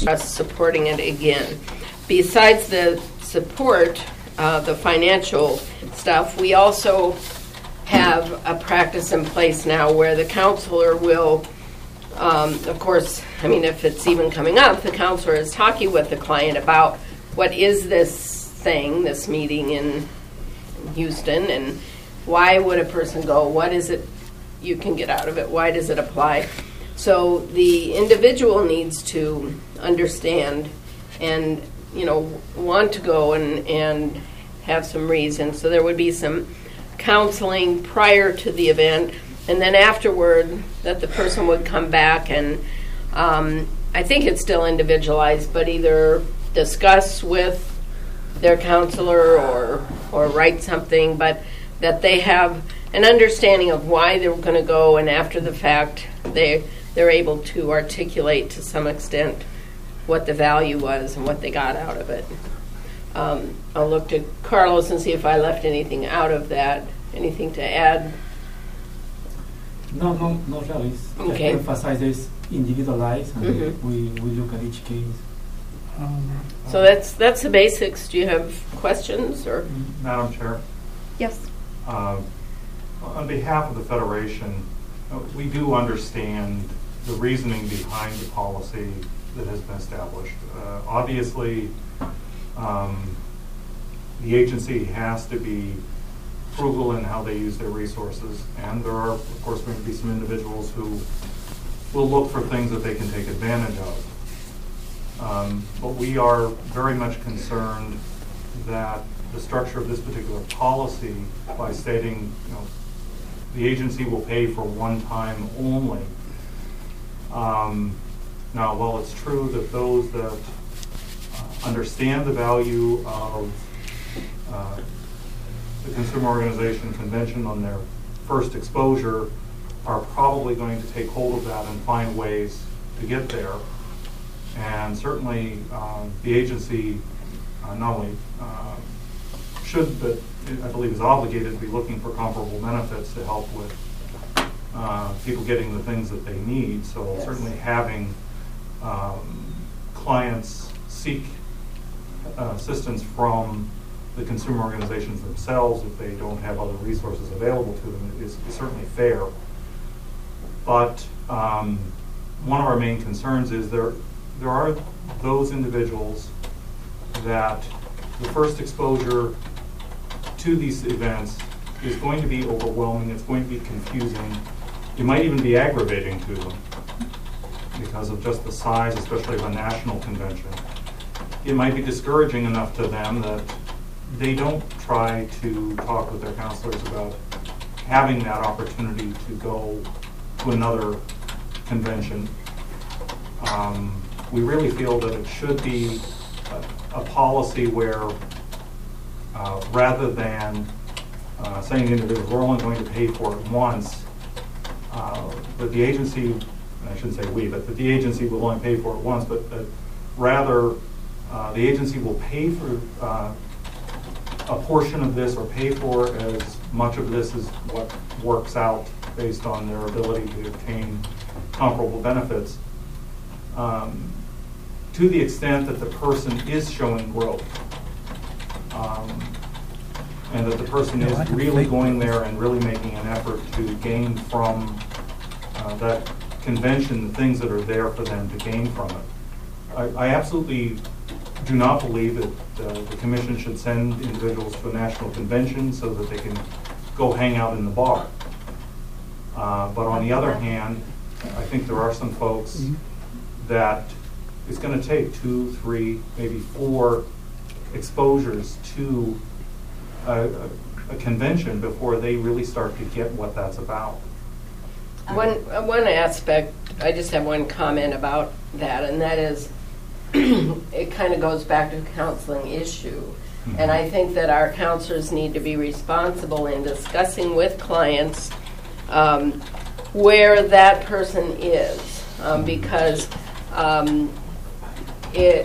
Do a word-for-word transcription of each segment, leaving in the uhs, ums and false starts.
us supporting it again. Besides the support, uh, the financial stuff, we also have a practice in place now where the counselor will, um, of course, I mean, if it's even coming up, the counselor is talking with the client about what is this thing, this meeting in Houston, and why would a person go? What is it you can get out of it? Why does it apply? So the individual needs to understand and, you know, want to go and, and have some reason. So there would be some counseling prior to the event, and then afterward that the person would come back and um, I think it's still individualized, but either discuss with their counselor or or write something, but that they have an understanding of why they're going to go, and after the fact they they're able to articulate to some extent what the value was and what they got out of it. Um, I'll look to Carlos and see if I left anything out of that. Anything to add? No, no, no, really. Okay. It emphasizes individualized, and Mm-hmm. we, we look at each case. Um, So that's that's the basics. Do you have questions or? Madam Chair, Yes. uh, on behalf of the Federation, uh, we do understand the reasoning behind the policy that has been established. Uh, obviously, um, the agency has to be frugal in how they use their resources, and there are, of course, going to be some individuals who will look for things that they can take advantage of. Um, but we are very much concerned that the structure of this particular policy, by stating, you know, the agency will pay for one time only. Um, now, while it's true that those that uh, understand the value of uh, the Consumer Organization Convention on their first exposure are probably going to take hold of that and find ways to get there. And certainly um, the agency uh, not only uh, should, but I believe is obligated to be looking for comparable benefits to help with uh, people getting the things that they need. So Yes. certainly having um, clients seek uh, assistance from the consumer organizations themselves if they don't have other resources available to them is, is certainly fair. But um, one of our main concerns is there there are those individuals that the first exposure to these events is going to be overwhelming, it's going to be confusing, it might even be aggravating to them because of just the size, especially of a national convention. It might be discouraging enough to them that they don't try to talk with their counselors about having that opportunity to go to another convention. Um, we really feel that it should be a, a policy where uh, rather than uh, saying to individuals, we're only going to pay for it once, uh, that the agency, and I shouldn't say we, but that the agency will only pay for it once, but that rather uh, the agency will pay for uh, a portion of this or pay for as much of this as what works out based on their ability to obtain comparable benefits, um, to the extent that the person is showing growth, um, and that the person No, is I can really fake going growth. there and really making an effort to gain from uh, that convention the things that are there for them to gain from it. I, I absolutely do not believe that uh, the commission should send individuals to a national convention so that they can go hang out in the bar. Uh, but on the other hand, I think there are some folks Mhm. that it's going to take two, three, maybe four exposures to a, a, a convention before they really start to get what that's about. One uh, one aspect, I just have one comment about that, and that is it kind of goes back to the counseling issue. Mhm. And I think that our counselors need to be responsible in discussing with clients um, where that person is, um, because um, it.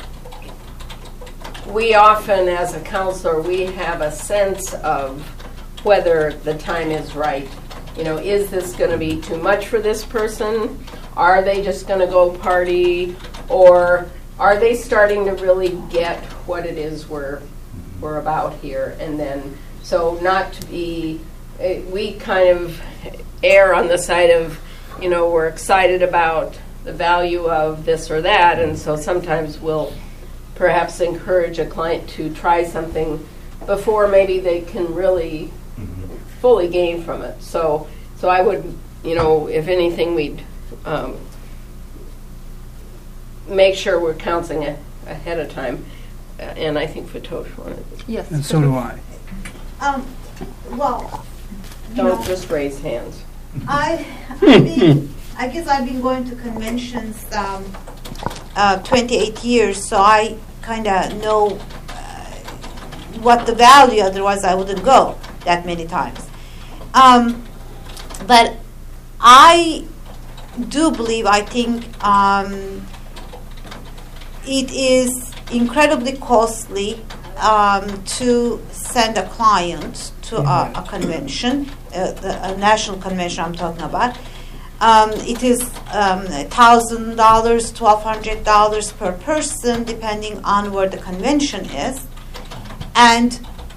We often, as a counselor, we have a sense of whether the time is right. You know, is this going to be too much for this person? Are they just going to go party? or are they starting to really get what it is we're we're about here? And then, so not to be, uh, we kind of err on the side of, you know, we're excited about the value of this or that, and so sometimes we'll perhaps encourage a client to try something before maybe they can really Mhm. fully gain from it. So, so I would, you know, if anything, we'd um, make sure we're counseling a, ahead of time. Uh, and I think Fatosh wanted. Yes. And so do I. Um, well, you Don't know, just raise hands. I, I've been, I guess I've been going to conventions um, uh, twenty-eight years, so I kind of know uh, what the value. Otherwise, I wouldn't go that many times. Um, but I do believe. I think um, it is incredibly costly um, to send a client to a, a convention, uh, the, a national convention I'm talking about. Um, it is um, one thousand dollars, twelve hundred dollars per person, depending on where the convention is. And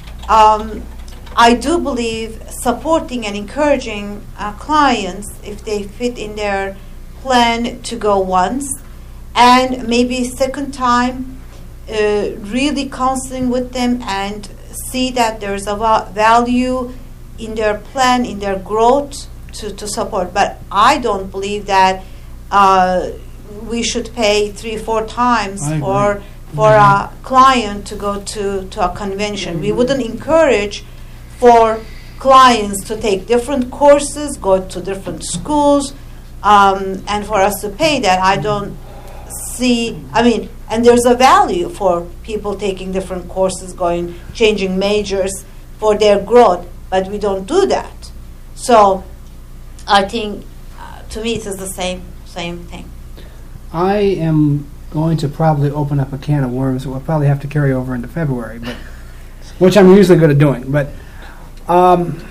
um, I do believe supporting and encouraging uh, clients, if they fit in their plan, to go once, and maybe second time, uh, really counseling with them and see that there's a va- value in their plan, in their growth to, to support. But I don't believe that uh, we should pay three, four times I for agree. for a client to go to, to a convention. We wouldn't encourage for clients to take different courses, go to different schools, um, and for us to pay that. I don't see, I mean, and there's a value for people taking different courses, going, changing majors for their growth, but we don't do that. So I think, uh, to me, it is the same same thing. I am going to probably open up a can of worms that we'll probably have to carry over into February, but which I'm usually good at doing. But um,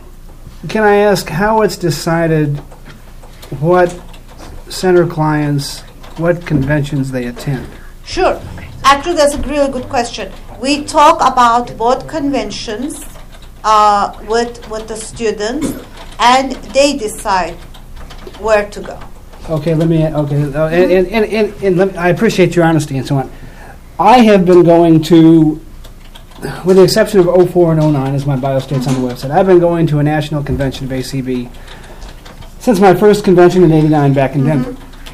can I ask how it's decided what center clients, what conventions they attend? Sure. Actually, that's a really good question. We talk about both conventions uh, with with the students, and they decide where to go. Okay, let me. Okay, uh, and, and, and, and, and let me, I appreciate your honesty and so on. I have been going to, with the exception of oh four and oh nine, as my bio states on the website, I've been going to a national convention of A C B since my first convention in eighty-nine back in Denver.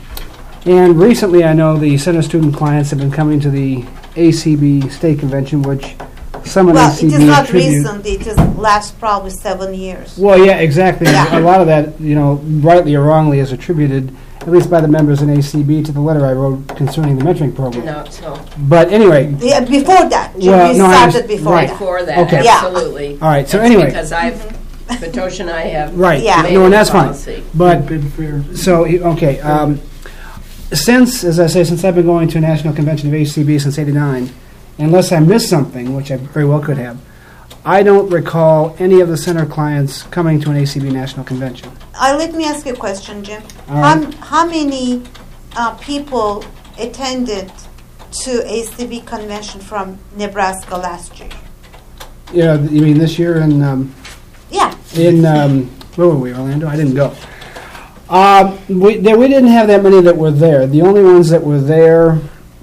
And recently, I know the center student clients have been coming to the A C B state convention, which some of Well, A C it B is not attribute. recent. It is last probably seven years. Well, yeah, exactly. Yeah. A lot of that, you know, rightly or wrongly, is attributed, at least by the members in A C B, to the letter I wrote concerning the mentoring program. No, so But anyway, Yeah, before that, Jim, Well, we no, I started understand. before Right. that. before that, Okay. Yeah. absolutely. all right. So That's anyway, because I've, Fatosh and I have right. Yeah. made No, and a that's fine. policy. But Been fair. so he- okay. Um, since, as I say, since I've been going to a national convention of A C B since eighty-nine, unless I missed something, which I very well could have, I don't recall any of the center clients coming to an A C B national convention. Uh, let me ask you a question, Jim. All How, right. how many uh, people attended to A C B convention from Nebraska last year? Yeah, you mean this year in um, Yeah. in um, where were we, Orlando? I didn't go. Um, we there, we didn't have that many that were there. The only ones that were there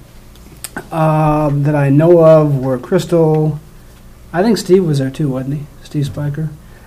um, that I know of were Crystal. I think Steve was there too, wasn't he? Steve Spiker.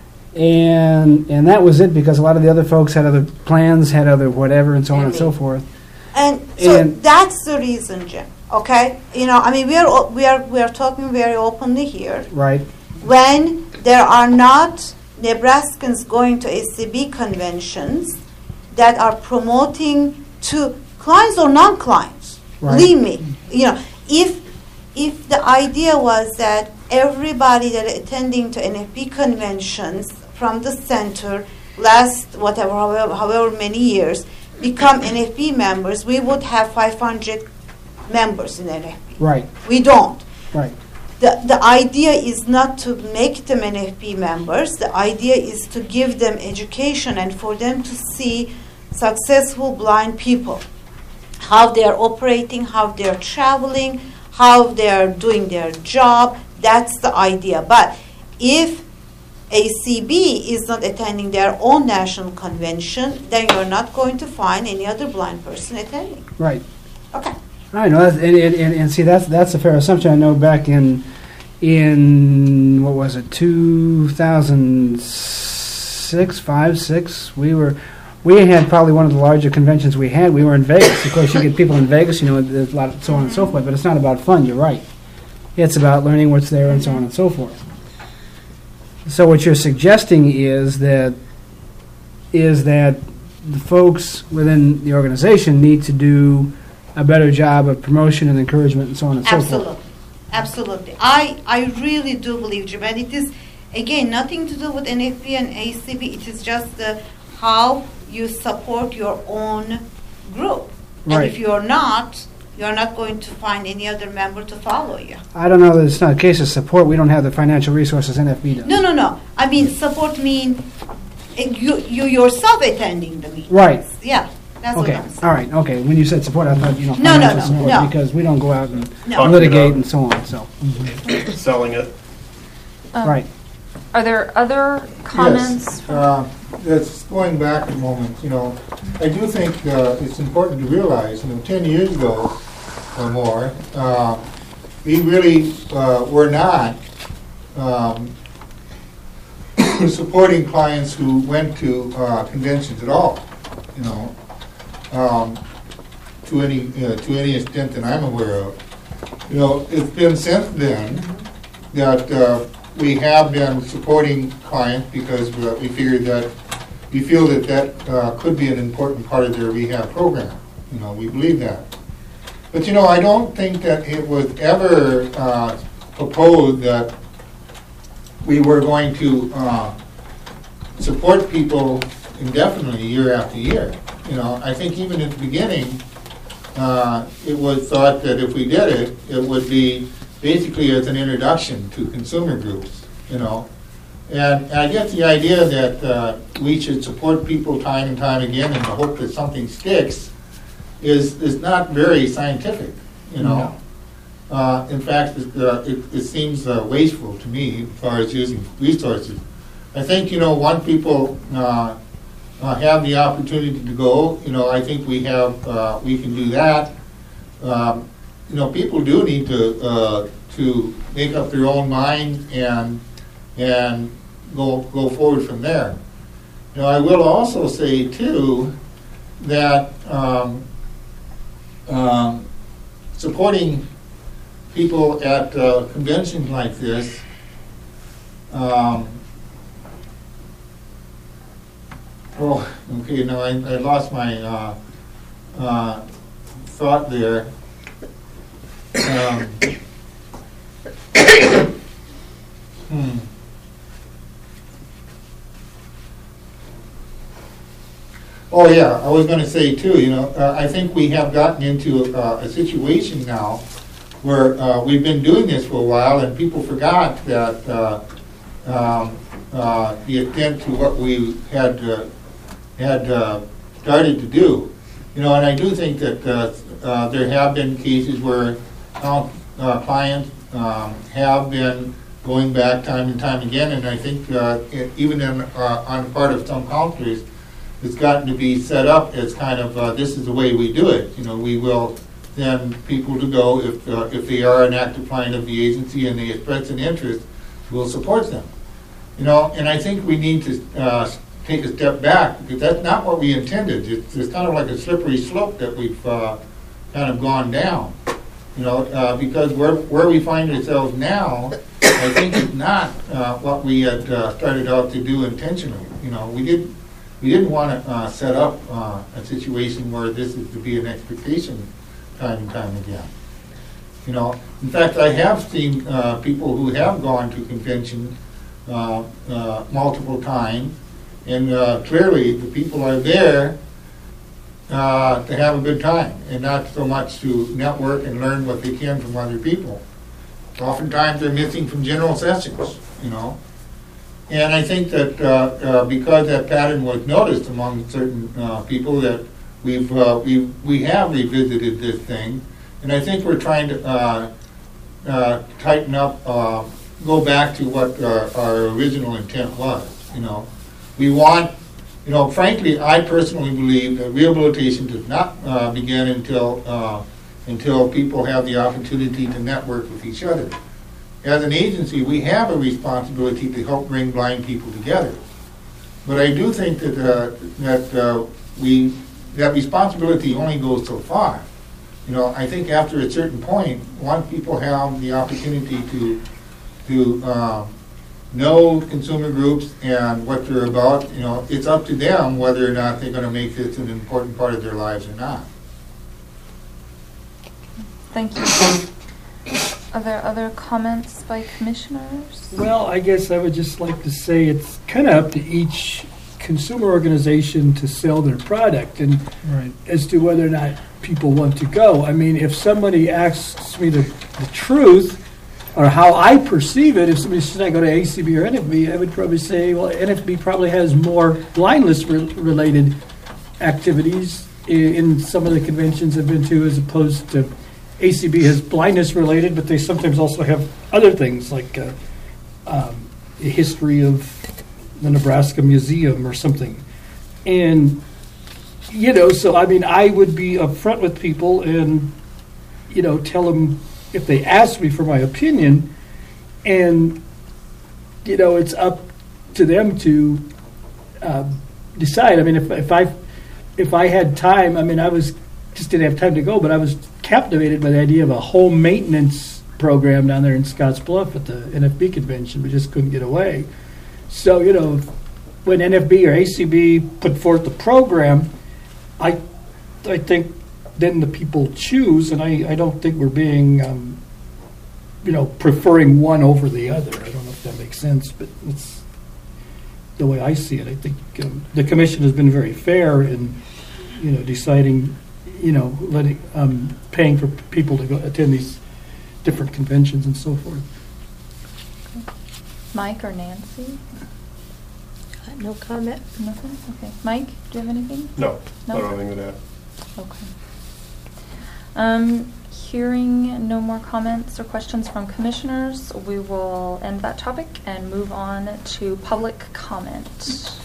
And and that was it, because a lot of the other folks had other plans, had other whatever, and so on and so forth. And so And- that's the reason, Jim. Okay, you know, I mean, we are o- we are we are talking very openly here. Right. When there are not Nebraskans going to A C B conventions that are promoting to clients or non-clients, Right. believe me, you know, if if the idea was that everybody that attending to N F B conventions from the center last whatever however, however many years become N F B members, we would have five hundred members in N F B. Right. We don't. Right. The, the idea is not to make them N F B members. The idea is to give them education and for them to see successful blind people, how they're operating, how they're traveling, how they're doing their job. That's the idea. But if A C B is not attending their own national convention, then you're not going to find any other blind person attending. Right. Okay. All right. No, that's, and, and, and, and see, that's that's a fair assumption. I know back in in what was it, two thousand six, five, six, we were. We had probably one of the larger conventions we had. We were in Vegas. Of course, you get people in Vegas, you know, there's a lot of so on and so forth, but it's not about fun, you're right. It's about learning what's there and so on and so forth. So what you're suggesting is that is that the folks within the organization need to do a better job of promotion and encouragement and so on and so Absolutely. forth. Absolutely. I, I really do believe, Jim, and it is, again, nothing to do with N F B and A C B. It is just the how you support your own group. And Right. if you're not, you're not going to find any other member to follow you. I don't know that it's not a case of support. We don't have the financial resources N F B does. No, no, no. I mean, support mean uh, you, you yourself attending the meeting. Right. Yeah, that's Okay, what I'm saying. all right, okay. When you said support, I thought, you know, No, no, financial no, support, no. because we don't go out and No. litigate and so on, so. Selling it. Um, Right. Are there other comments? Yes, uh, it's going back a moment, you know, I do think uh, it's important to realize, you know, ten years ago or more, uh, we really uh, were not um, supporting clients who went to uh, conventions at all, you know, um, to any uh, to any extent that I'm aware of. You know, it's been since then that uh, we have been supporting clients because uh, we figured that we feel that that uh, could be an important part of their rehab program. You know, we believe that. But you know, I don't think that it was ever uh, proposed that we were going to uh, support people indefinitely year after year. You know, I think even at the beginning, uh, it was thought that if we did it, it would be basically as an introduction to consumer groups, you know. And I get the idea that uh, we should support people time and time again in the hope that something sticks is is not very scientific, you know. No. Uh, in fact, it, uh, it, it seems uh, wasteful to me as far as using resources. I think, you know, once people uh, uh, have the opportunity to go, you know, I think we have, uh, we can do that. Um, you know, people do need to uh, to make up their own mind and and go go forward from there. You know, I will also say too that um, um, supporting people at uh, conventions like this um, oh, okay, no, I, I lost my uh, uh, thought there. Um, hmm. Oh yeah, I was going to say too, you know, uh, I think we have gotten into uh, a situation now where uh, we've been doing this for a while and people forgot that uh, um, uh, the extent to what we had uh, had uh, started to do. You know, and I do think that uh, uh, there have been cases where uh, uh, clients um, have been going back time and time again, and I think uh, it, even in, uh, on the part of some counselors, it's gotten to be set up as kind of uh, this is the way we do it. You know, we will send people to go if uh, if they are an active client of the agency and they express an interest, we'll support them. You know, and I think we need to uh, take a step back because that's not what we intended. It's, it's kind of like a slippery slope that we've uh, kind of gone down. You know, uh, because where where we find ourselves now, I think is not uh, what we had uh, started out to do intentionally. You know, we did. We didn't want to uh, set up uh, a situation where this is to be an expectation time and time again. You know, in fact, I have seen uh, people who have gone to convention uh, uh, multiple times, and uh, clearly the people are there uh, to have a good time and not so much to network and learn what they can from other people. Oftentimes they're missing from general sessions, you know. And I think that uh, uh, because that pattern was noticed among certain uh, people that we've, uh, we, we have revisited this thing, and I think we're trying to uh, uh, tighten up, uh, go back to what uh, our original intent was, you know. We want, you know, frankly, I personally believe that rehabilitation does not uh, begin until, uh, until people have the opportunity to network with each other. As an agency, we have a responsibility to help bring blind people together. But I do think that uh, that uh, we that responsibility only goes so far. You know, I think after a certain point, once people have the opportunity to to uh, know consumer groups and what they're about, you know, it's up to them whether or not they're going to make this an important part of their lives or not. Thank you. Are there other comments by commissioners? Well, I guess I would just like to say it's kind of up to each consumer organization to sell their product and Right. as to whether or not people want to go. I mean, if somebody asks me the, the truth or how I perceive it, if somebody says I go to A C B or N F B, I would probably say, well, N F B probably has more blindness-related activities in, in some of the conventions I've been to as opposed to A C B has blindness-related, but they sometimes also have other things like uh, um, a history of the Nebraska Museum or something. And, you know, so I mean, I would be upfront with people and, you know, tell them if they ask me for my opinion, and, you know, it's up to them to uh, decide. I mean, if, if I if I had time, I mean, I was just didn't have time to go, but I was captivated by the idea of a home maintenance program down there in Scotts Bluff at the N F B convention. We just couldn't get away. So, you know, when N F B or A C B put forth the program, I I think then the people choose, and I, I don't think we're being, um, you know, preferring one over the other. I don't know if that makes sense, but it's the way I see it. I think um, the commission has been very fair in, you know, deciding, you know, letting, um, paying for people to go attend these different conventions and so forth. Mike or Nancy? No comment? Nothing? Okay. Mike, do you have anything? No, No? I don't have anything to add. Okay. Um, hearing no more comments or questions from commissioners, we will end that topic and move on to public comment.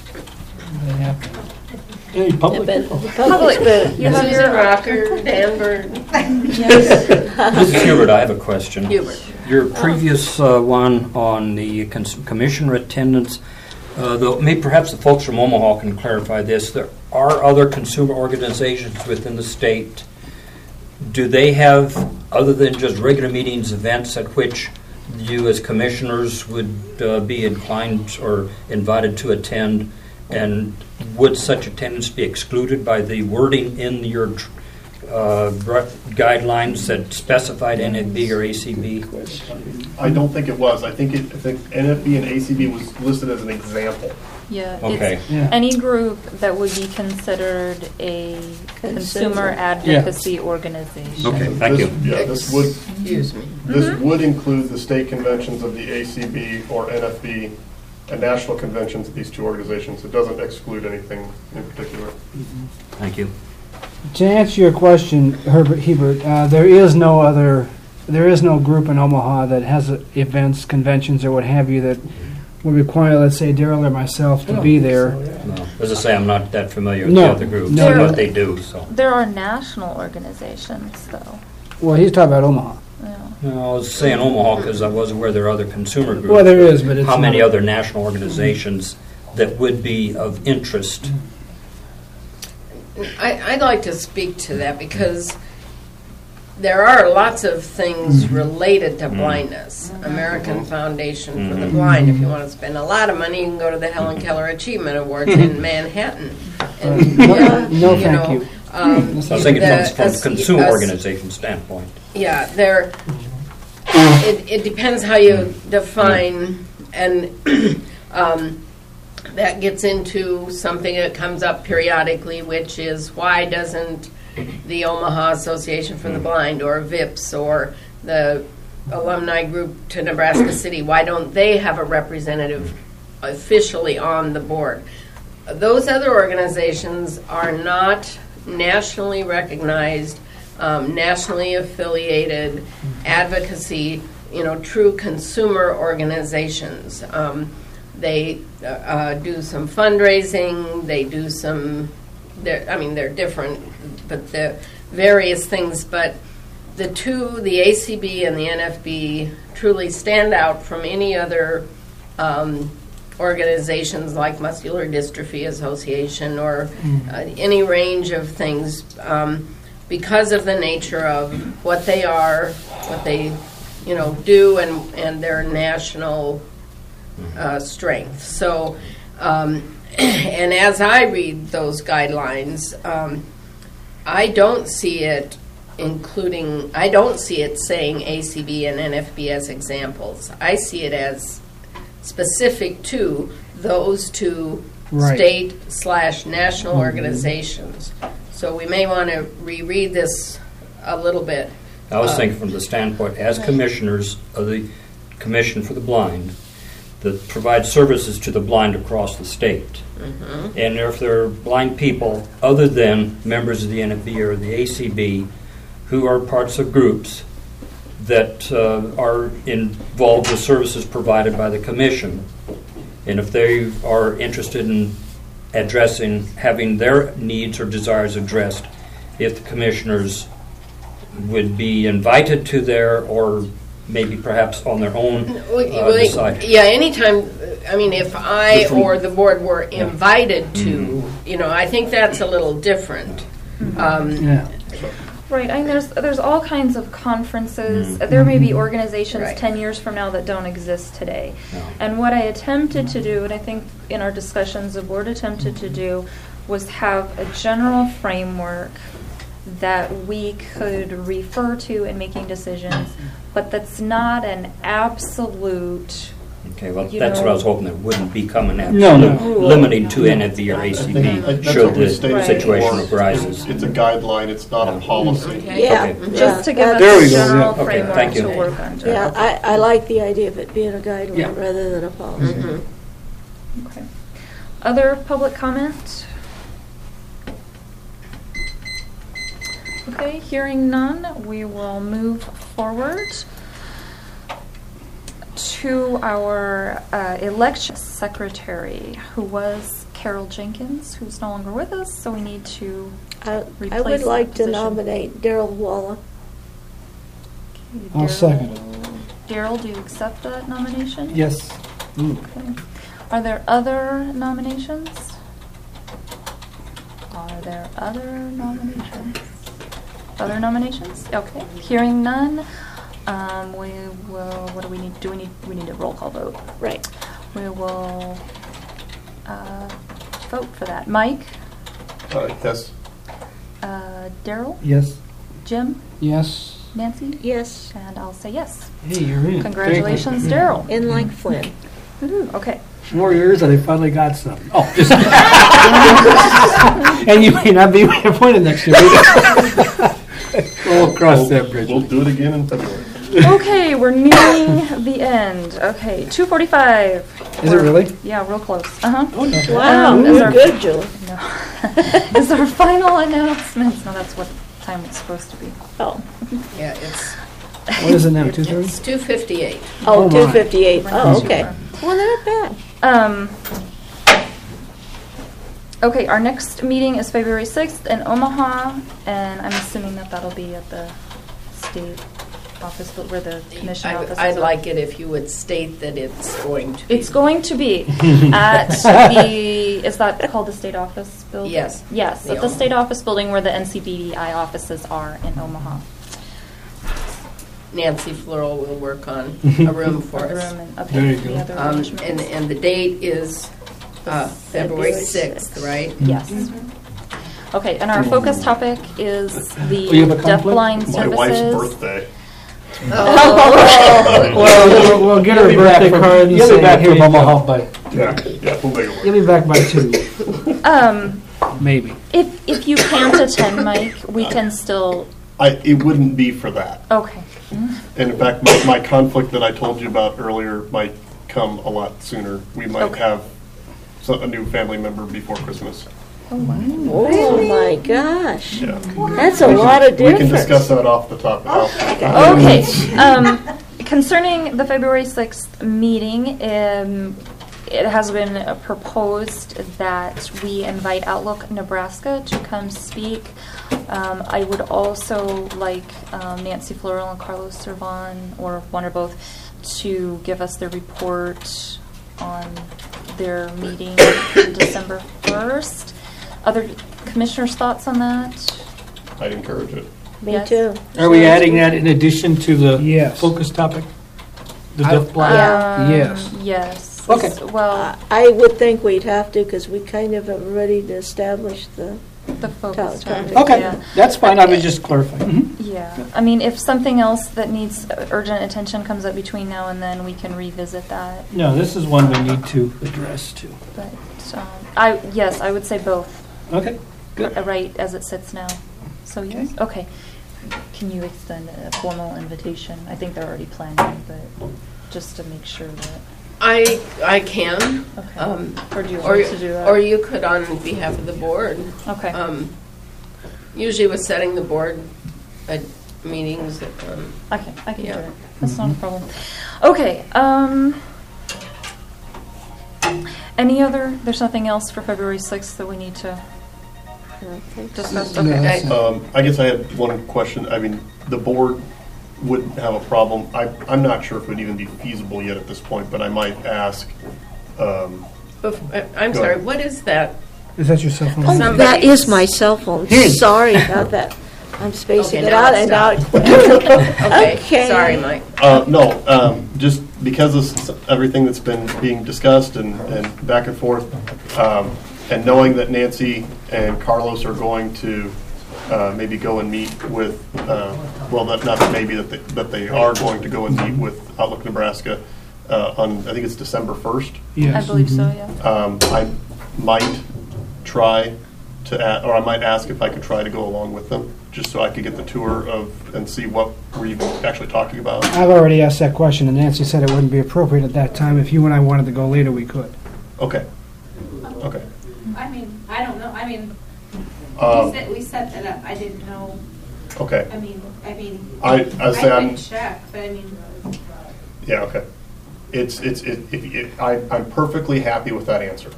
Hey, public. Public. You have Susan your Rocker, Dan Burton. Yes. This is Hubert. I have a question. Hubert. Your previous uh, one on the cons- commissioner attendance, uh, though maybe perhaps the folks from Omaha can clarify this. There are other consumer organizations within the state. Do they have, other than just regular meetings, events at which you as commissioners would uh, be inclined or invited to attend? And would such attendance be excluded by the wording in your uh, guidelines that specified N F B or A C B? I don't think it was. I think it, I think N F B and A C B was listed as an example. Yeah. Okay. It's Yeah. any group that would be considered a consumer advocacy organization. Okay, thank you. This, yeah, this would Excuse me. this would include the state conventions of the A C B or N F B and national conventions of these two organizations. It doesn't exclude anything in particular. Thank you. To answer your question, Herbert Hebert, uh, there is no other, there is no group in Omaha that has uh, events, conventions, or what have you that would require, let's say, Daryl or myself to be there. No. As I say, I'm not that familiar with No. the other groups No, and no. what they do. So, There are national organizations, though. Well, he's talking about Omaha. Yeah. no, I was saying Omaha because I was aware there are other consumer groups. Well, there is, but it's How many not- other national organizations that would be of interest? I, I'd like to speak to that because there are lots of things related to blindness. American Foundation for the Blind. If you want to spend a lot of money, you can go to the Helen Keller Achievement Awards in Manhattan. And, No, yeah, no, you thank know, you. Um, I was thinking the- from, from us- a consumer us- organization standpoint. Yeah, there. It, it depends how you define, and um, that gets into something that comes up periodically, which is why doesn't the Omaha Association for the Blind or V I P S or the alumni group to Nebraska City, why don't they have a representative officially on the board? Those other organizations are not nationally recognized, um, nationally affiliated advocacy, you know, true consumer organizations. Um, they uh, uh, do some fundraising, they do some, they're- I mean, they're different, but the various things, but the two, the A C B and the N F B, truly stand out from any other um, organizations like Muscular Dystrophy Association or uh, any range of things um, because of the nature of what they are, what they, you know, do, and and their national uh, strength. So, um, and as I read those guidelines, um, I don't see it including, I don't see it saying A C B and N F B as examples. I see it as specific to those two Right. state slash national organizations. So we may want to reread this a little bit. I was Uh, thinking from the standpoint, as commissioners of the Commission for the Blind, that provide services to the blind across the state. Mhm. And if there are blind people other than members of the N F B or the A C B who are parts of groups that uh, are involved with services provided by the Commission, and if they are interested in addressing, having their needs or desires addressed, if the commissioners would be invited to there or maybe perhaps on their own Well, uh, well, decide. Yeah, anytime, I mean, if I Different- or the board were invited to, Mm-hmm. you know, I think that's a little different. Um, Yeah. Right, I mean, there's there's all kinds of conferences. Mm. There may be organizations Right. ten years from now that don't exist today. No. And what I attempted to do, and I think in our discussions the board attempted to do, was have a general framework that we could refer to in making decisions, but that's not an absolute. Okay, well, You that's what I was know- hoping. It wouldn't become an No, no. absolute limiting to N F B or A C I B think that's should what we the stated situation before. arises. It's a guideline, it's not a policy. Okay. Yeah, Okay. yeah, Just to give us There a we go, general yeah. Okay, framework thank you. to work under. yeah. I, I like the idea of it being a guideline Yeah. rather than a policy. mhm. Okay. Other public comment? Okay, hearing none, we will move forward to our uh, election secretary, who was Carol Jenkins, who's no longer with us, so we need to I, I Replace would that like to position. nominate Daryl Walla. I'll second it. Daryl, do you accept that nomination? Yes. Okay. Are there other nominations? Are there other nominations? Other nominations? Okay. Hearing none, um, we will. What do we need? Do we need? We need a roll call vote. Right. We will uh, vote for that. Mike, Uh, Yes. uh, Daryl, Yes. Jim, Yes. Nancy, Yes, and I'll say yes. Hey, you're in. Congratulations, Thank you. Daryl. in like Flynn. Woohoo, okay. Four years and I finally got some. Oh, just. And you may not be appointed next year. We'll cross that bridge. We'll do it again in February. Okay, we're nearing the end. Okay, two forty-five. Is it really? Yeah, real close. Uh-huh. Oh, no. Wow, Um, is you're our- good, Julie. No. Is our final announcements. No, that's what time it's supposed to be. Oh, Yeah, it's, What is it now, two thirty? it's two fifty-eight. oh, Oh, my. two fifty-eight. We're Oh, not too okay. far. Well, not bad. Um, okay, our next meeting is February sixth in Omaha, and I'm assuming that that'll be at the state office, but where the commission I- office is. I'd like it if you would state that it's going to be. It's going to be at the, is that called the state office building? Yes. Yes, The at the Omaha. state office building where the N C B D I offices are in Omaha. Nancy Floral will work on a room for The us. room and, There okay, you the go. other Um, arrangements. And, and the date is uh, February February sixth, sixth. right? Yes. Okay, and our focus topic is the Oh, you have a conflict? deafblind My services. wife's birthday. Well, we'll, we'll get her a You'll be back birthday from- card and You'll say, be back "Here from you go." Omaha, but Yeah, yeah, we'll make it work. You'll be back by two, Um, maybe. if, if you can't attend, Mike, we can still, I, it wouldn't be for that. okay. And in fact, my, my conflict that I told you about earlier might come a lot sooner. We might Okay. have so- a new family member before Christmas. Oh my gosh. Yeah. That's a We can- lot of We can difference. discuss that off the top. off the top. Okay. Um, concerning the February sixth meeting, um, it has been uh, proposed that we invite Outlook Nebraska to come speak. Um, I would also like um, Nancy Floral and Carlos Servan, or one or both, to give us their report on their meeting December first. Other commissioners' thoughts on that? I'd encourage it. Me Yes. too. Are we adding that in addition to the Yes. focus topic? The I- deaf blind? Yeah. Um, Yes. Yes. Okay. S- Well, Uh, I would think we'd have to, because we kind of have already established the, the focus Topic. topic. Okay, Yeah. that's fine, I was just clarifying. Yeah, I mean, if something else that needs urgent attention comes up between now and then, we can revisit that. No, this is one we need to address too. But, um, I, yes, I would say both, Okay, good. uh, right as it sits now. So, yes, okay. Can you extend a formal invitation? I think they're already planning, but just to make sure that, I, I can. okay. Um, Or do you Or, want to do that? or you could on behalf of the board. Okay, Um, Usually with setting the board uh, meetings, um, I can, I can do yeah. it. That's not a problem. Okay, um, any other, there's nothing else for February sixth that we need to discuss? No, Okay. that's it. Um, I guess I had one question. I mean, the board wouldn't have a problem. I, I'm not sure if it would even be feasible yet at this point, but I might ask. Um, bef- uh, I'm Go sorry, ahead. what is that? Is that your cell phone? oh, Somebody- that is my cell phone. Sorry about that. I'm spacing Okay, it now out it's and now stopped. it Okay, Okay. sorry, Mike. uh, no, um, just because of s- everything that's been being discussed and, and back and forth, um, and knowing that Nancy and Carlos are going to uh, maybe go and meet with, uh, well, not, not that maybe, that they, that they are going to go and meet with Outlook Nebraska uh, on, I think it's December first. I Yes. believe so, yeah. Um, I might try to, a- or I might ask if I could try to go along with them, just so I could get the tour of, and see what we're even actually talking about. I've already asked that question, and Nancy said it wouldn't be appropriate at that time. If you and I wanted to go later, we could. Okay, okay. I mean, I don't know, I mean, we Um, set, we set that up, I didn't know, Okay, I mean, I mean. I- I say I'm- could check, but I mean, yeah, okay. It's, it's, it, it, it- I, I'm perfectly happy with that answer.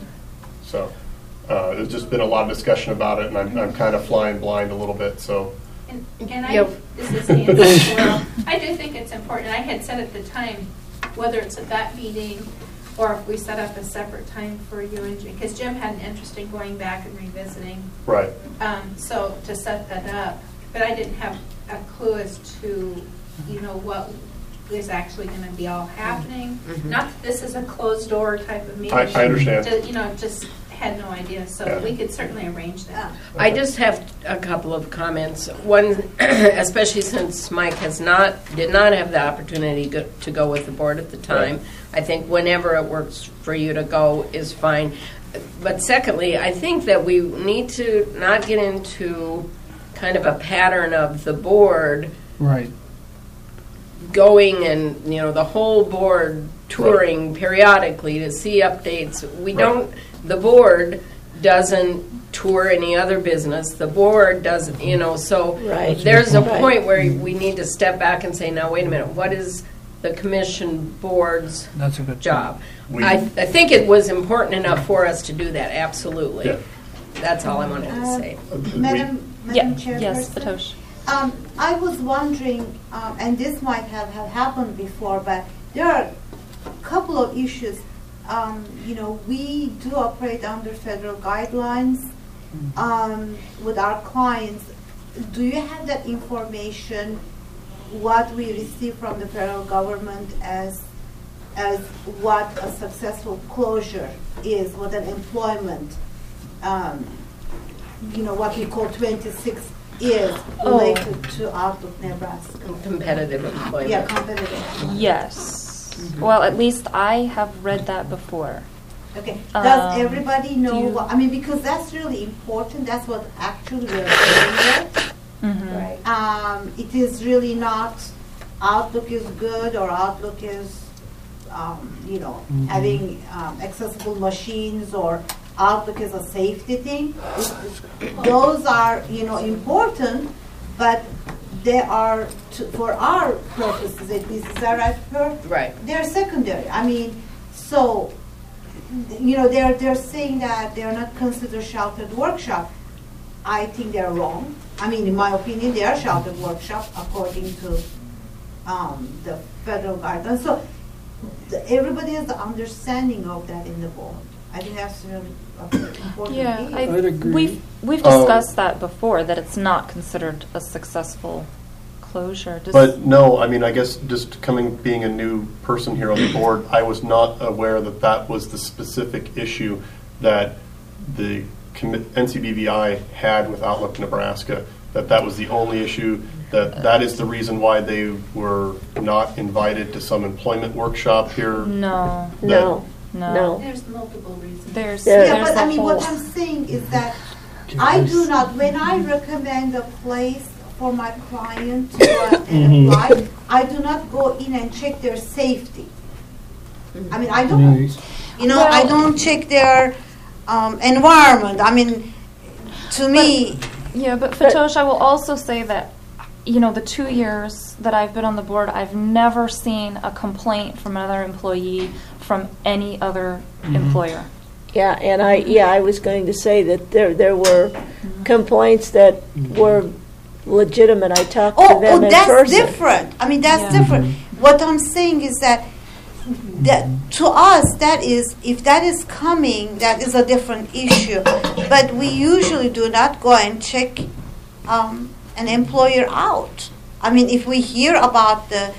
So, uh, there's just been a lot of discussion about it, and I'm, I'm kind of flying blind a little bit, so. and, and I, Yep. this is Nancy as well, I do think it's important, I had said at the time, whether it's at that meeting, or if we set up a separate time for you and Jim, because Jim had an interest in going back and revisiting, Right. um, so to set that up, but I didn't have a clue as to, you know, what is actually going to be all happening. Mhm. Not that this is a closed door type of meeting. I- I understand. Ju- You know, just had no idea, so Yeah. we could certainly arrange that. I just have a couple of comments. One, especially since Mike has not, did not have the opportunity go- to go with the board at the time. I think whenever it works for you to go is fine. But secondly, I think that we need to not get into kind of a pattern of the board Right. going and, you know, the whole board touring periodically to see updates. We Right. don't, the board doesn't tour any other business. The board doesn't, you know, so Right. there's a Right. point where we need to step back and say, now, wait a minute, what is the commission board's That's a good job? We- I, I think it was important enough for us to do that, absolutely. Yeah. That's all I wanted to Uh, say. Madam, Yeah, Madam Chairperson? yes, Patosh. Um, I was wondering, um, and this might have, have happened before, but there are a couple of issues. Um, you know, we do operate under federal guidelines um, with our clients. Do you have that information, what we receive from the federal government as as what a successful closure is, what an employment, um, you know, what we call twenty-six is Oh. related to Outlook Nebraska? Competitive employment. Yeah, competitive. Yes. Well, at least I have read that before. Okay. Does Um, everybody know? do you- What, I mean, because that's really important. That's what actually we're doing here. Mhm. Right. Um, it is really not Outlook is good or Outlook is, um, you know, Mhm. having um, accessible machines or Outlook is a safety thing. Those are, you know, important, but they are, to, for our purposes, at least, is that right, Per? Right. They're secondary. I mean, so, you know, they're, they're saying that they're not considered sheltered workshop. I think they're wrong. I mean, in my opinion, they are sheltered workshop according to um, the federal guidelines. So the, everybody has the understanding of that in the board. I think that's really important. Yeah, I, I'd agree. we've we've Um, discussed that before, that it's not considered a successful closure. Does- But no, I mean, I guess just coming, being a new person here on the board, I was not aware that that was the specific issue that the commi- N C B V I had with Outlook Nebraska, that that was the only issue, that that is the reason why they were not invited to some employment workshop here. No, That- No, no, no. There's multiple reasons. There's, Yeah, Yeah, there's but a I mean, whole. what I'm saying is that I do not, when I recommend a place for my client to go and apply, I do not go in and check their safety. I mean, I don't. You know, I Well- don't check their um, environment. I mean, to me, Yeah, but Fatosh, I will also say that, you know, the two years that I've been on the board, I've never seen a complaint from another employee from any other employer. Yeah, and I, yeah, I was going to say that there, there were complaints that were legitimate. I talked to oh, them oh, in that's person. different. I mean, that's Yeah. different. What I'm saying is that that to us, that is, if that is coming, that is a different issue. But we usually do not go and check um, an employer out. I mean, if we hear about the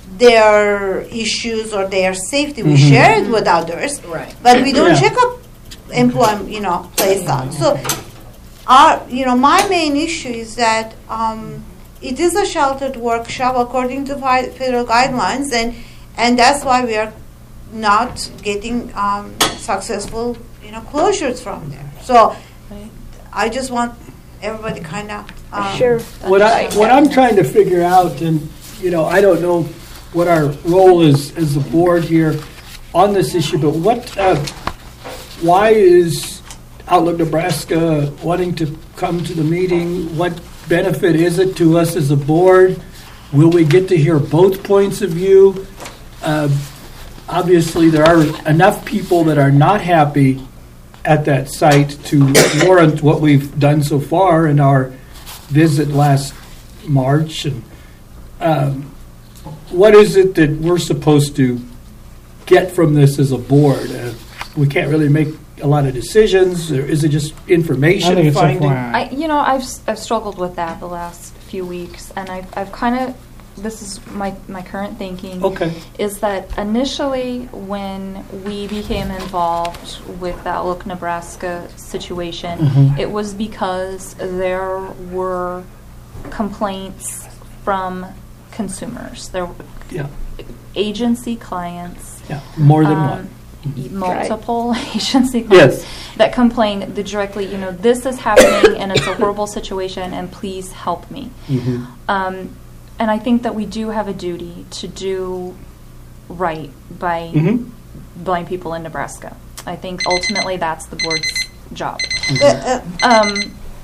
their issues or their safety, we share it with others. Right. But we don't Yeah. check up employment, you know, place out. So, our, you know, my main issue is that um, it is a sheltered workshop according to fi- federal guidelines, and and that's why we are not getting um, successful, you know, closures from there. So, Right. I just want everybody kind of um, Sure. What I, what I'm trying to figure out, and, you know, I don't know what our role is as a board here on this issue, but what, uh, why is Outlook Nebraska wanting to come to the meeting? What benefit is it to us as a board? Will we get to hear both points of view? Uh, Obviously, there are enough people that are not happy at that site to warrant what we've done so far in our visit last March. And um, what is it that we're supposed to get from this as a board? Uh, we can't really make a lot of decisions. Or is it just information I think it's finding? F Y I. I, you know, I've s- I've struggled with that the last few weeks, and I've I've kind of, this is my my current thinking. Okay. Is that initially when we became involved with the Outlook Nebraska situation, Mhm. it was because there were complaints from consumers. There were Yeah, agency clients, yeah, more than um, one. y- multiple agency clients Yes. that complain the directly, you know, this is happening and it's a horrible situation and please help me. Mhm. Um, and I think that we do have a duty to do right by Mhm. blind people in Nebraska. I think ultimately that's the board's job. uh, uh, Um,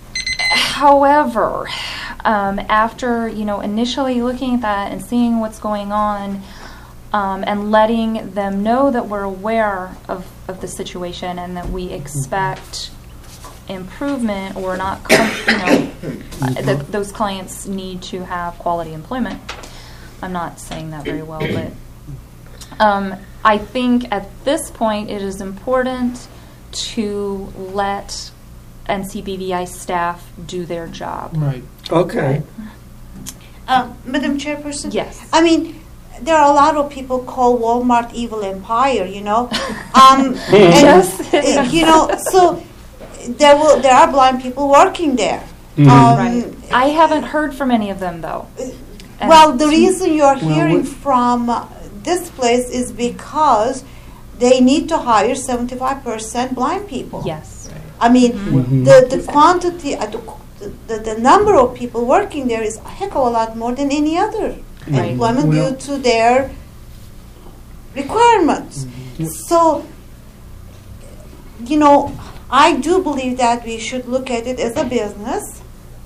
however, um, after, you know, initially looking at that and seeing what's going on, um, and letting them know that we're aware of, of the situation and that we expect improvement or not, com- you know, uh, that those clients need to have quality employment. I'm not saying that very well, but um, I think at this point it is important to let N C B V I staff do their job. Right. Okay. um, Madam Chairperson? Yes. I mean, there are a lot of people call Walmart evil empire, you know. Um, and, Yes. uh, you know, so there will there are blind people working there. Mhm. Um, Right. I haven't heard from any of them though. And- Well, the reason you're Well, hearing what- from uh, this place is because they need to hire seventy-five percent blind people. Yes. I mean, Mhm. the, the quantity, uh, the, the, the number of people working there is a heck of a lot more than any other Right. employment Well- due to their requirements. So, you know, I do believe that we should look at it as a business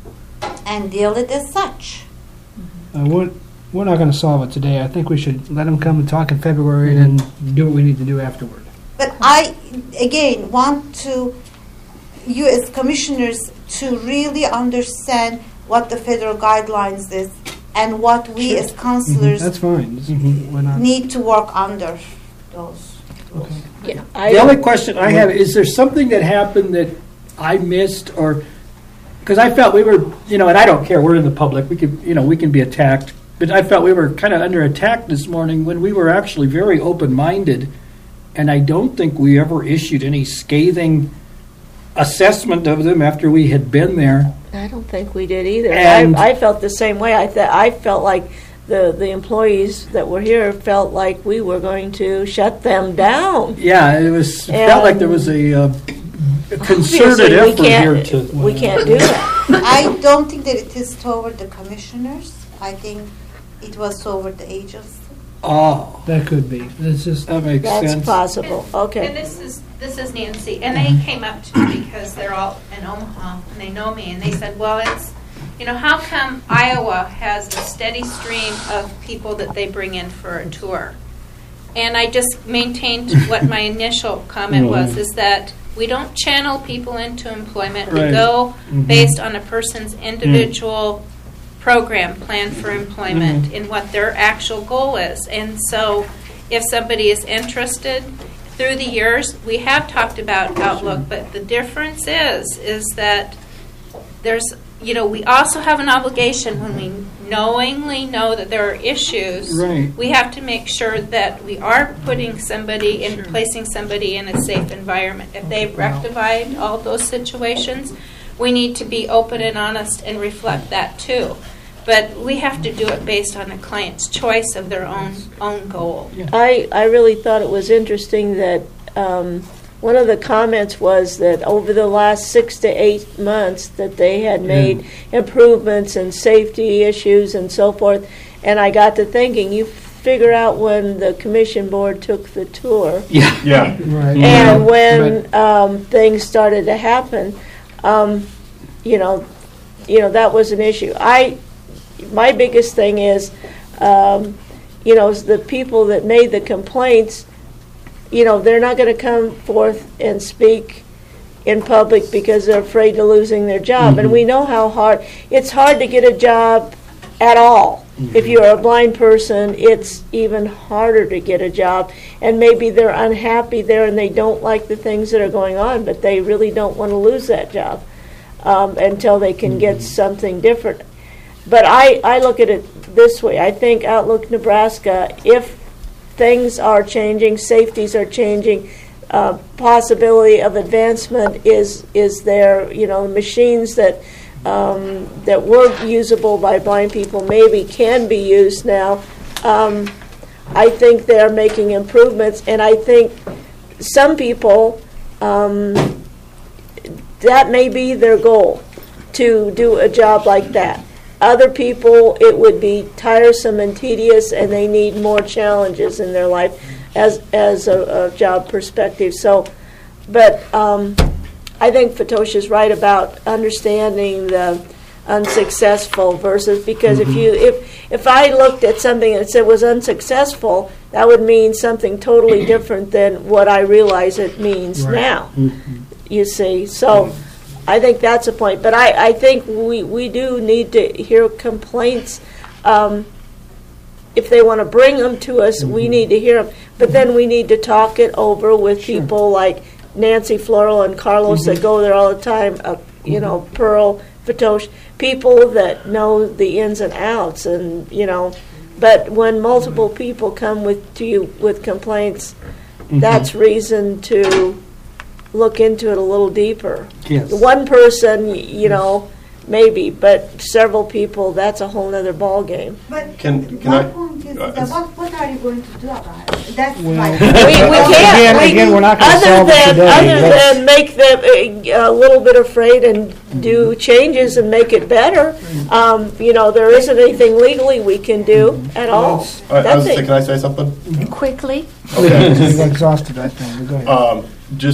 and deal it as such. Uh, we're, we're not going to solve it today. I think we should let them come and talk in February and then do what we need to do afterward. But I, again, want to, you as commissioners, to really understand what the federal guidelines is and what we as counselors That's fine. Mm-hmm. We're not. need to work under those. Okay. Yeah, I The don't- only question I have, is there something that happened that I missed, or, because I felt we were, you know, and I don't care, we're in the public, we could, you know, we can be attacked, but I felt we were kind of under attack this morning when we were actually very open-minded, and I don't think we ever issued any scathing assessment of them after we had been there. I don't think we did either. And- I, I felt the same way. I th- I felt like the the employees that were here felt like we were going to shut them down. Yeah, it was, it felt like there was a uh, a concerted Obviously, we effort here can't- to. We can't do that. I don't think that it is toward the commissioners. I think it was toward the agents. Oh, That could be. It's just. that makes That's sense. possible. And Okay. this is, this is Nancy, and they came up to me because they're all in Omaha, and they know me, and they said, well, it's, you know, how come Iowa has a steady stream of people that they bring in for a tour? And I just maintained what my initial comment was, is that we don't channel people into employment. We Right. go Mhm. based on a person's individual program plan for employment Mhm. and what their actual goal is. And so if somebody is interested, through the years, we have talked about Outlook, but the difference is, is that there's, you know, we also have an obligation when we knowingly know that there are issues. Right. We have to make sure that we are putting somebody and placing somebody in a safe environment. If they've rectified all those situations, we need to be open and honest and reflect that too. But we have to do it based on a client's choice of their own own goal. I, I really thought it was interesting that um, one of the comments was that over the last six to eight months that they had made improvements in safety issues and so forth. And I got to thinking, you figure out when the commission board took the tour Yeah. Yeah. Right. and when um, things started to happen, um, you know, you know that was an issue. I, my biggest thing is, um, you know, is the people that made the complaints. You know, they're not going to come forth and speak in public because they're afraid of losing their job. And we know how hard it's hard to get a job at all. If you're a blind person, it's even harder to get a job. And maybe they're unhappy there and they don't like the things that are going on, but they really don't want to lose that job um, until they can get something different. But I, I look at it this way. I think Outlook Nebraska, if things are changing, safeties are changing, uh, possibility of advancement is is there. You know, machines that um, that were usable by blind people maybe can be used now. Um, I think they're making improvements, and I think some people um, that may be their goal, to do a job like that. Other people, it would be tiresome and tedious, and they need more challenges in their life as as a, a job perspective. So, but um, I think Fatosha's right about understanding the unsuccessful versus, because if you if if I looked at something that said was unsuccessful, that would mean something totally different than what I realize it means Right. now. You see, so. I think that's a point, but I, I think we, we do need to hear complaints. Um, if they want to bring them to us, we need to hear them. But then we need to talk it over with people like Nancy Floral and Carlos that go there all the time, uh, you know, Pearl, Fatosh, people that know the ins and outs, and, you know. But when multiple people come with to you with complaints, that's reason to look into it a little deeper. Yes. One person, y- you know, maybe, but several people, that's a whole other ballgame. But Can- can my I- point is uh, that what, what are you going to do about it? That's Well- my We, we can't. Again- we, again, we're not gonna other solve it than, today. Other Let's- than make them uh, a little bit afraid and do changes and make it better, um, you know, there isn't anything legally we can do at all. I, I was Nothing. thinking, can I say something? Quickly. Okay. You got exhausted, I think. But go ahead. Um, just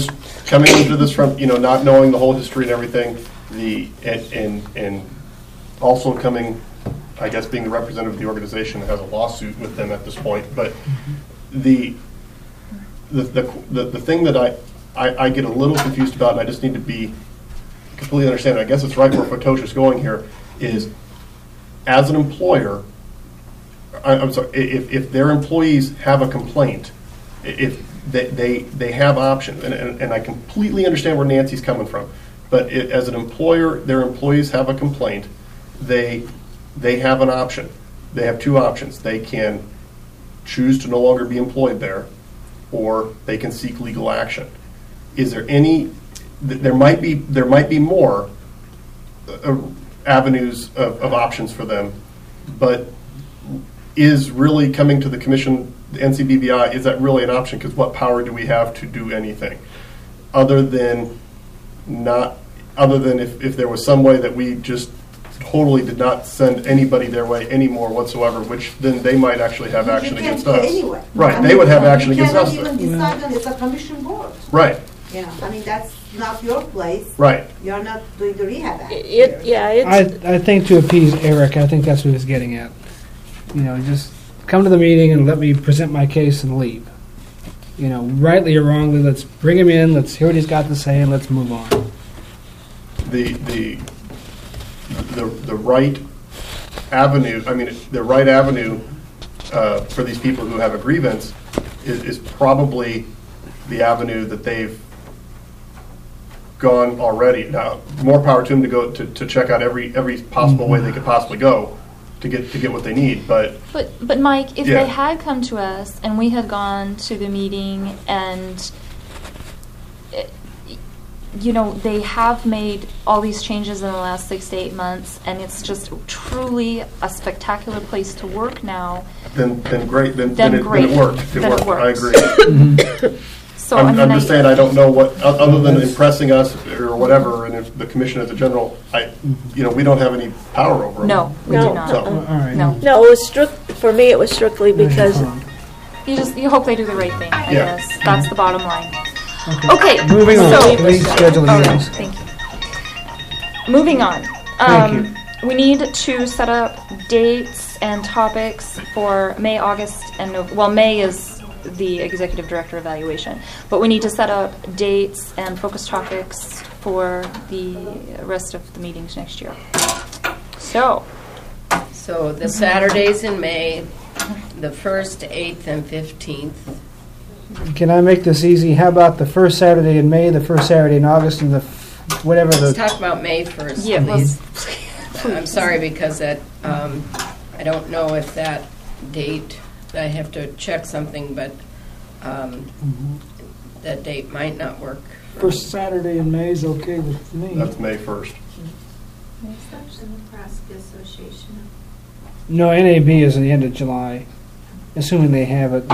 coming into this from, you know, not knowing the whole history and everything, the, and, and, and also coming, I guess, being the representative of the organization that has a lawsuit with them at this point, but the, the, the, the, the thing that I, I, I get a little confused about, and I just need to be completely understand, I guess it's right where Fatosh is going here, is as an employer, I, I'm sorry, if, if their employees have a complaint, if they, they, they have options, and, and, and I completely understand where Nancy's coming from, but it, as an employer, their employees have a complaint, they, they have an option. They have two options. They can choose to no longer be employed there, or they can seek legal action. Is there any, th- there might be, there might be more uh, avenues of, of options for them, but is really coming to the commission, the N C B B I, is that really an option? Because what power do we have to do anything other than not, other than if, if there was some way that we just totally did not send anybody their way anymore whatsoever, which then they might actually have action You can't against do us. Anyway. Right, I they mean, would have action against us. You cannot even decide on it's a commission board. Right, You know, I mean, that's not your place. right. You're not doing the rehab act. It, yeah, I, it's, I think to appease Eric, I think that's what he's getting at. You know, just come to the meeting and let me present my case and leave. You know, rightly or wrongly, let's bring him in, let's hear what he's got to say, and let's move on. The, the, the, the right avenue, I mean, the right avenue uh, for these people who have a grievance is, is probably the avenue that they've gone already. Now, more power to them to go to, to check out every every possible way they could possibly go to get to get what they need. But But, but Mike, if Yeah. they had come to us and we had gone to the meeting and, eh, you know, they have made all these changes in the last six to eight months and it's just truly a spectacular place to work now. then then great, then, Then then, it, great. then it worked. It Then it worked. I worked. agree. So, I'm, I mean, I'm just I- saying I don't know what o- other than impressing us or whatever, and if the commission as a general, I you know we don't have any power over them. No, we No. do not. So- All right. No. no, it was strict, for me, it was strictly because, You just, you hope they do the right thing, I Yeah. guess. That's the bottom line. Okay. Moving on. so- Please schedule the All right, meetings. thank you. Moving on. Thank Um, we need to set up dates and topics for May, August, and Nov- well, May is the executive director evaluation, but we need to set up dates and focus topics for the rest of the meetings next year. So, So the Saturdays in May, the first, eighth, and fifteenth. Can I make this easy? How about the first Saturday in May, the first Saturday in August, and the f- whatever Let's the. talk about May first, Yeah, please. I'm sorry, because that, um, I don't know if that date, I have to check something, but um, that date might not work. First Saturday in May is okay with me. That's May first. The Nebraska Association. No, N A B is at the end of July, assuming they have it.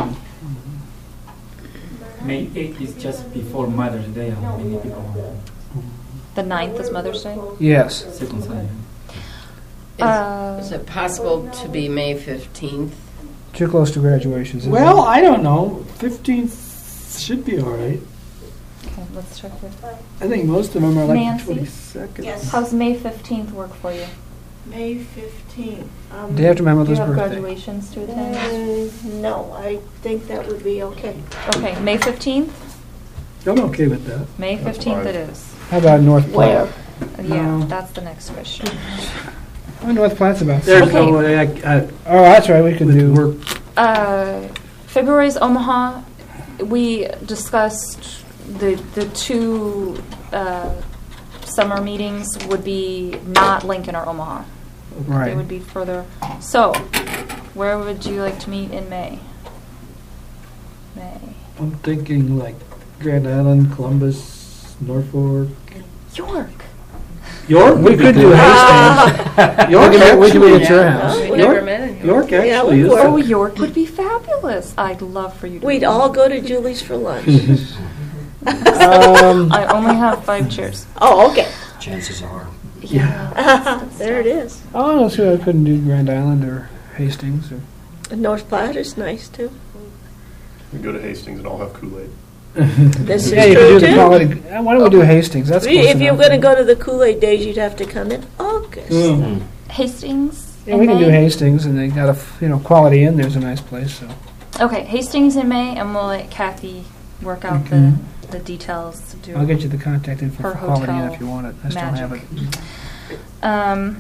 May eighth is just before Mother's Day, and many people want the ninth is Mother's Day. Yes. second Sunday. Is Uh, is it possible to be May fifteenth? Too close to graduations. isn't Well, it? I don't know. fifteenth should be all right. Okay, let's check with. I think most of them are like Nancy? the twenty-second. Yes. How's May fifteenth work for you? May fifteenth. Um, Day after my Do you mother's have birthday. graduations to attend? mm, No, I think that would be okay. Okay, May fifteenth? I'm okay with that. May That's fifteenth fine. it is. How about North Where? Platte? Yeah, No. that's the next question. Oh, North Platte's about. There's Okay. no way I, I Oh, that's right. We could with do. work. Uh, February's Omaha. We discussed the the two uh, summer meetings would be not Lincoln or Omaha. They Right. would be further. So, where would you like to meet in May? May. I'm thinking like Grand Island, Columbus, Norfolk. York. York. We could do Hastings. York We could- we could meet actually- at your Yeah. house. We York- never met in York. York Yeah, actually we is. were. Oh, York would be fabulous. I'd love for you to. We'd meet all me. go to Julie's for lunch. Um, I only have five chairs. Oh, okay. Chances are. Yeah. There it is. I don't see why I couldn't do Grand Island or Hastings or. North Platte is nice too. We go to Hastings and all have Kool-Aid. This Yeah, is you can true do the too. quality. uh, Why don't we do Hastings? That's We- close If you're enough. going to go to the Kool-Aid days, you'd have to come in August. Mm. Hastings. Yeah, in we can do May? Hastings, and they got a f- you know Quality Inn. There's a nice place. So Okay, Hastings in May, and we'll let Kathy work out Okay. the, the details to do. I'll get you the contact info Her for Quality Inn hotel if you want it. I still have it. magic. Um,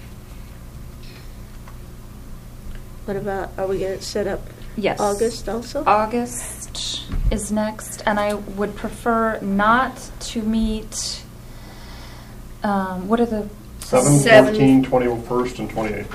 What about, are we going to set up yes. August also? August is next, and I would prefer not to meet. Um, what are the seven, Seven. fourteen, twenty-first, and twenty-eighth.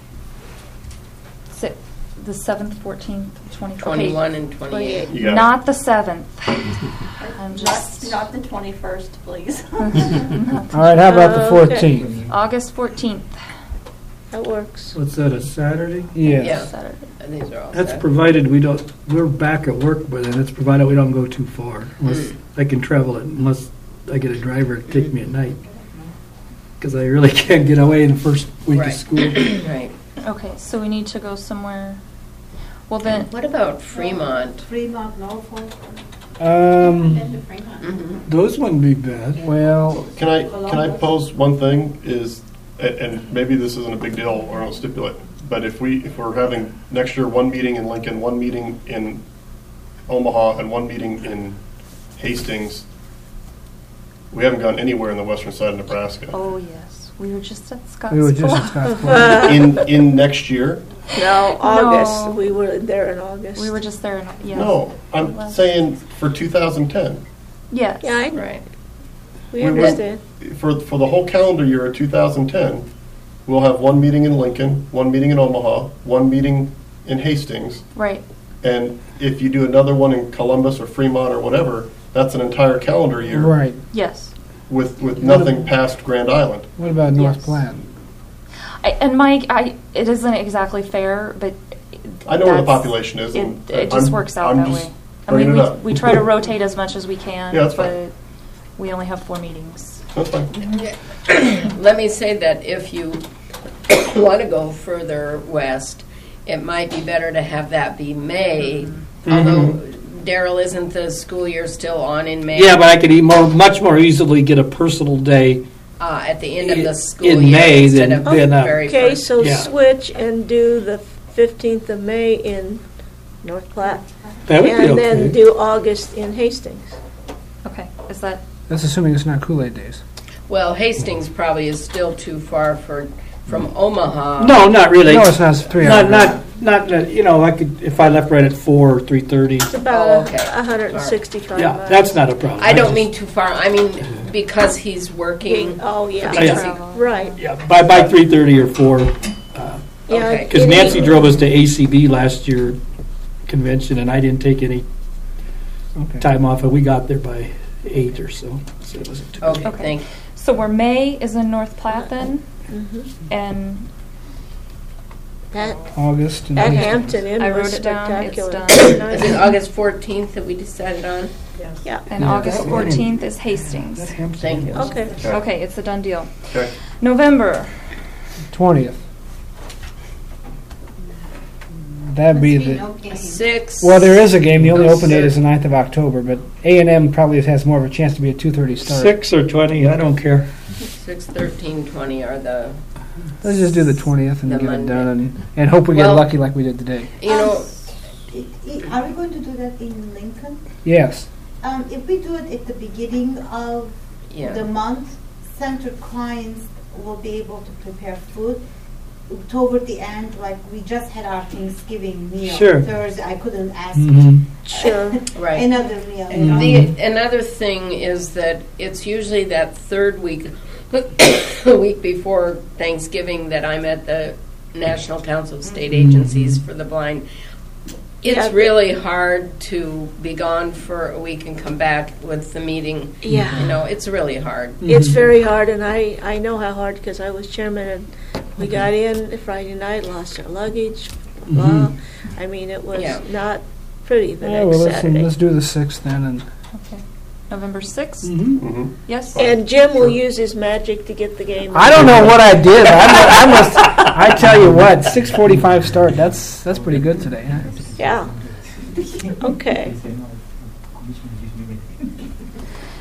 si- the seventh, fourteenth, twenty twenty-one and twenty-eight. You got it. Not the seventh. I'm just Not the twenty-first, please. All right. How about the Okay. fourteenth? August fourteenth. That works. What's that, a Saturday? Yes. Yeah. Saturday. And these are all That's set. provided we don't, we're back at work by then, it's provided we don't go too far. Unless, I can travel it unless I get a driver to take me at night. Because I really can't get away in the first week Right. of school. Right. Okay, so we need to go somewhere. Well then, What about Fremont? Fremont, Norfolk. Um. Been to Fremont. Mhm. Those wouldn't be bad. Well, Can I, can I pose one thing is, a- and maybe this isn't a big deal or I'll stipulate, but if we, if we're having next year one meeting in Lincoln, one meeting in Omaha, and one meeting in Hastings, we haven't gone anywhere in the western side of Nebraska. oh yes, we were just at Scottsbluff. we were just at Scottsbluff. In, in next year? No, August. No. We were there in August. We were just there. In, yes. No, I'm saying for two thousand ten. Yes. Yeah, I, Right. we We went- understand. For, for the whole calendar year of two thousand ten, we'll have one meeting in Lincoln, one meeting in Omaha, one meeting in Hastings, Right. and if you do another one in Columbus or Fremont or whatever, that's an entire calendar year Right. Yes. with, with nothing past Grand Island. What about North Yes. Platte? I, and Mike, I it isn't exactly fair, but I know where the that's- population is. It, and it just I'm- works out I'm that just way. I mean, bringing we, it up. we try to rotate as much as we can, Yeah, that's but fine. we only have four meetings. That's fine. Let me say that if you want to go further west, it might be better to have that be May, although Daryl, isn't the school year still on in May? Yeah, but I could e- more, much more easily get a personal day. Uh, at the end of the In- school in year May instead than- of than, the uh, very Okay, first. so Yeah. switch and do the fifteenth of May in North Platte. That would be And then okay. do August in Hastings. Okay. Is that That's assuming it's not Kool-Aid days. Well, Hastings probably is still too far for from Omaha. No, not really. No, it's not. It's three Not, hours. not, not, uh, you know, I could, if I left right at four or three thirty. It's about Oh, a okay. one hundred sixty-five Yeah, miles. that's not a problem. I don't just- mean too far. I mean because he's working. Oh, yeah. Because travel? Right. Yeah, by, by three thirty or four. Yeah, Okay. Because it- Nancy drove us to A C B last year convention, and I didn't take any Okay. time off, and we got there by eight or so. So it wasn't too Okay, Okay. thank you. so? Where May is in North Platte then, Mhm. and That, August. And that Hastings. Hampton Inn I was wrote it down. It's spectacular. done. Is it August fourteenth that we decided on? Yeah. and Yeah, August that one. fourteenth is Hastings. That Hampton Thank you. was- Okay. Okay, it's a done deal. Okay. November. twentieth. That'd be the. Six. Well, there is a game. The only Oh, open date sir. is the ninth of October, but A and M probably has more of a chance to be a two thirty start. Six or twenty, I don't care. Six, thirteen, twenty are the. Let's just do the twentieth and The get it Monday. done, and, and hope we get Well- lucky like we did today. You know, I- I- Are we going to do that in Lincoln? Yes. Um, if we do it at the beginning of the yeah. month, center clients will be able to prepare food. Toward the end, like we just had our Thanksgiving meal Sure. Thursday, I couldn't ask Mhm. Sure. Right. another meal. You know? The another thing is that it's usually that third week, the week before Thanksgiving, that I'm at the National Council of State Agencies for the Blind. It's Yeah, but- really hard to be gone for a week and come back with the meeting. Yeah. You know, it's really hard. It's very hard, and I, I know how hard because I was chairman, and we got in Friday night, lost our luggage, blah. I mean, it was Yeah. not pretty the Yeah, next well, let's, Saturday. let's do the sixth then, and Okay. November sixth. Mhm. Mm-hmm. Yes. And Jim will use his magic to get the game. I don't know what I did. I, mu- I must. I tell you what, six forty-five start. That's that's pretty good today. Huh? Yeah. Okay.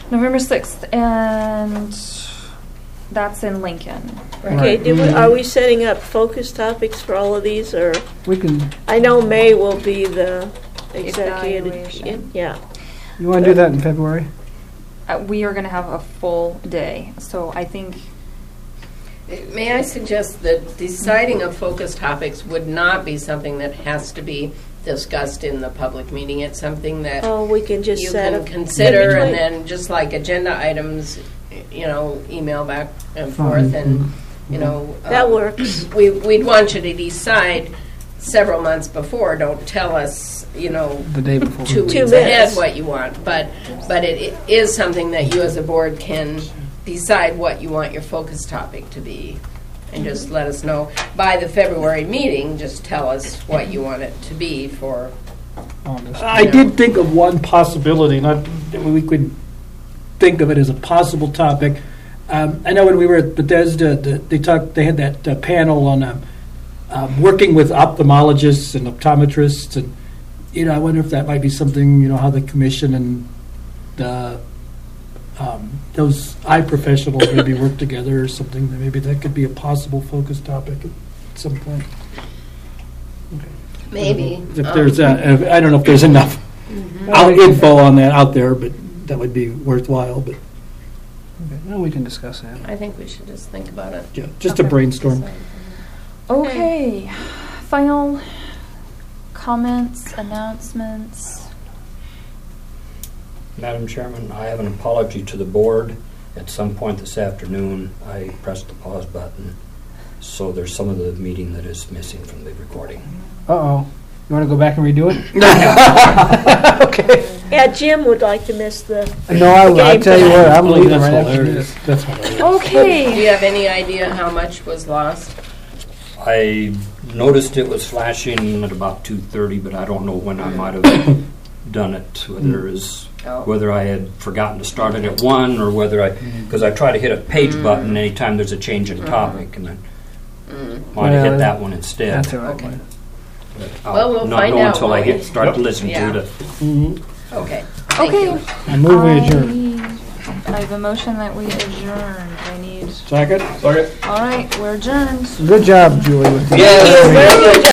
November sixth, and that's in Lincoln. Okay, did we, are we setting up focus topics for all of these, or? We can, I know May will be the executive, Evaluation. yeah. you want to do that in February? Uh, we are going to have a full day, so I think May I suggest that deciding of focus topics would not be something that has to be discussed in the public meeting. It's something that Oh, we can just you set can up. consider, in and between. then just like agenda items, you know, email back and forth, and, you know. That um, works. We, we'd want you to decide several months before. Don't tell us, you know, The day before. two Two weeks ahead minutes. what you want, but, but it it is something that you as a board can decide what you want your focus topic to be, and just let us know. By the February meeting, just tell us what you want it to be for, August. I did think of one possibility, not, we could think of it as a possible topic. Um, I know when we were at Bethesda, the- they talked, they had that uh, panel on um, um, working with ophthalmologists and optometrists, and, you know, I wonder if that might be something, you know, how the commission and the, um, those eye professionals maybe work together or something, that maybe that could be a possible focus topic at some point. maybe. If um, there's, uh, if- I don't know if there's enough out- info on that out there, but that would be worthwhile, but, Okay, well, we can discuss that. I think we should just think about it. yeah, just a Okay. brainstorm. Okay, final comments, announcements. Madam Chairman, I have an apology to the board. At some point this afternoon, I pressed the pause button, so there's some of the meeting that is missing from the recording. Uh-oh. You want to go back and redo it? Okay. Yeah, Jim would like to miss the. No, I, I game tell you tonight. what, I'm Oh, leaving that's right after hilarious. this. That's hilarious. Do Okay. you have any idea how much was lost? I noticed it was flashing at about two thirty, but I don't know when I might have done it, whether it was, Oh. whether I had forgotten to start it at one, or whether I, because I try to hit a page Mm. button anytime there's a change in topic, and I Mm. might have Well, hit that one instead. That's all right. Okay. But I'll Well, we'll not find know out, until I won't get we? start listening Yeah. to it. Mhm. Okay. Thank Okay. you. I move we I- adjourn. I have a motion that we adjourn. I need. Second? All right, we're adjourned. Good job, Julie, with the. Thank you very much.